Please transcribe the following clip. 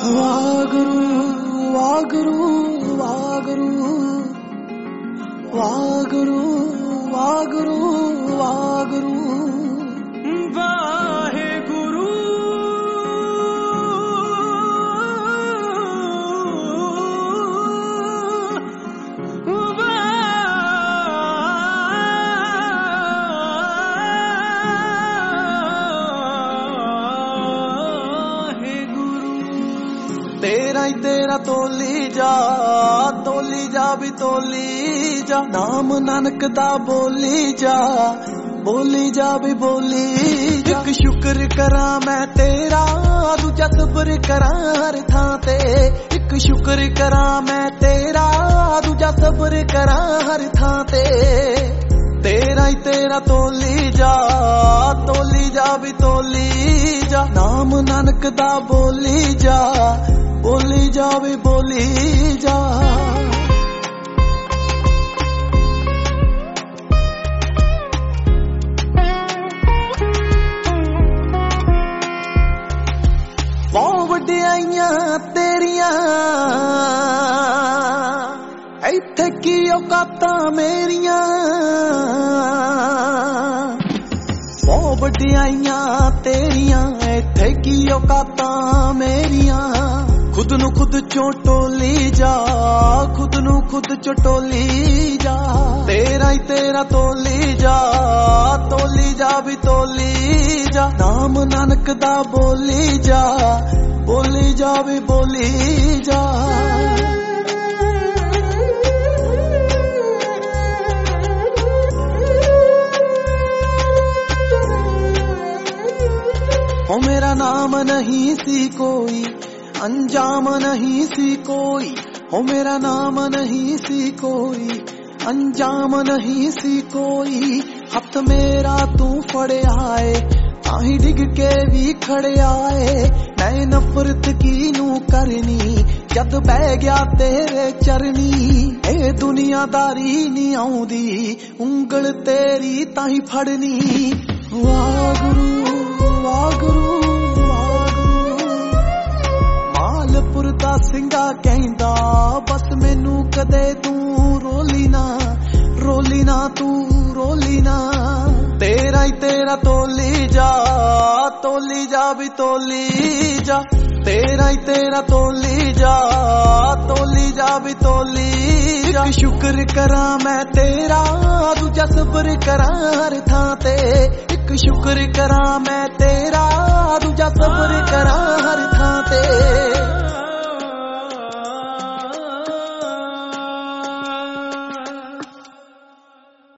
ਵਾਗਰੂ ਵਾਗਰੂ ਵਾਗਰੂ ਵਾਗਰੂ ਵਾਗਰੂ ਵਾਗਰੂ ਵਾਹਿਗੁਰੂ तेरा ही तेरा तोली जा भी तोली जा नाम नानक दा बोली जा भी बोली जा। एक शुक्र करा मैं तेरा दूजा सब्र करा हर थां ते एक शुक्र करा मैं तेरा दूजा सब्र करा हर थां ते तेरा ही तेरा तोली जा भी तोली जा नाम नानक दा बोली जा भी बोली जा। बहुत वड्डियाइयां तेरियां इत्थे की औकातां मेरियां बहुत वड्डियाइयां तेरियां इत्थे की औकातां मेरियां खुद नू खुद चोटोली जा खुद नू खुद चोटोली जा तेरा ही तेरा तोली जा भी तोली जा नाम नानक दा बोली जा भी बोली जा। ओ मेरा नाम नहीं सी कोई अंजाम नहीं सी कोई हो मेरा नाम नहीं सी कोई अंजाम नहीं सी कोई हथ मेरा तू फड़े आए ताही डिग के भी खड़े आए मैं नफरत की नू करनी जद बह गया तेरे चरनी ए दुनियादारी नी आउंदी उंगल तेरी ताही फड़नी वागुरू वागुरू मालपुर दा सिंगा कहंदा बस मैनू कदे तू रोली ना तू रोली ना तेरा ही तेरा तोली जा भी तोली जा तेरा ही तेरा तोली जा भी तोली जा। एक शुक्र करा मैं तेरा दूजा सब्र करा हर थां ते एक शुक्र करा मैं तेरा दूजा